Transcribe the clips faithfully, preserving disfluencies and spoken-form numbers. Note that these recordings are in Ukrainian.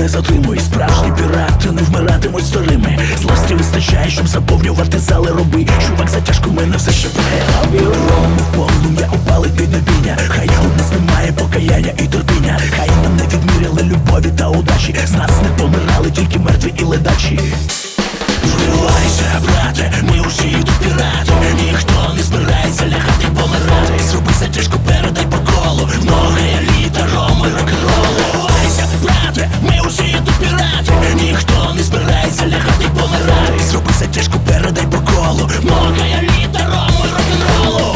не затримуй. Справжні пірати не вмиратимуть старими. Злості вистачає, щоб заповнювати зали роби. Чувак, затяжку мене все ще Рому в полум'я опалить піднебіння. Хай у нас немає покаяння і терпіння. Хай нам не відміряли любові та удачі. З нас не помирали тільки мертві і ледачі. Вривайся, брате, ми усі тут пірати. Ніхто не збирається лягати помирати. Зроби затяжку, передай по колу. Много еліта, рому і рок-н-ролу. Вривайся, брате, ми усі тут пірати. Ніхто не збирається лягати помирати. Зроби затяжку, передай по колу. Много еліта, рому і рок-н-ролу.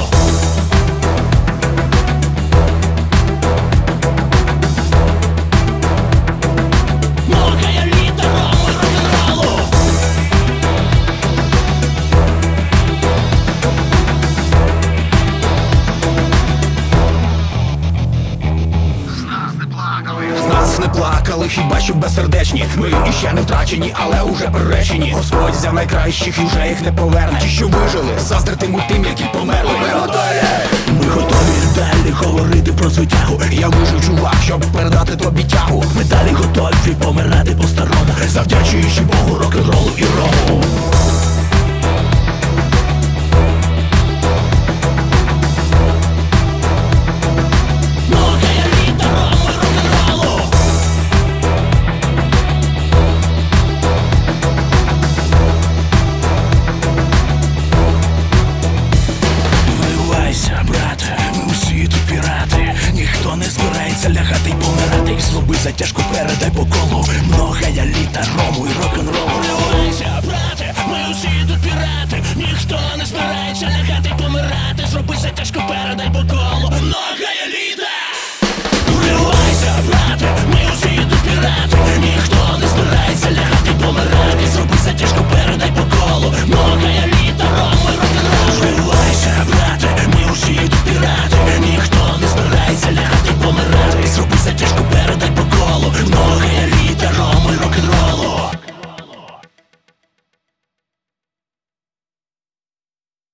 З нас не плакали, хіба що безсердечні. Ми іще не втрачені, але уже приречені. Господь взяв найкращих і вже їх не поверне. Ті, що вижили, заздритимуть тим, які померли. Ми готові! Ми готові далі говорити про звитягу. Я вижив, чувак, щоб передати тобі тягу. Ми далі готові помирати по-старому, завдячуючи Богу, рок-н-ролу і рому.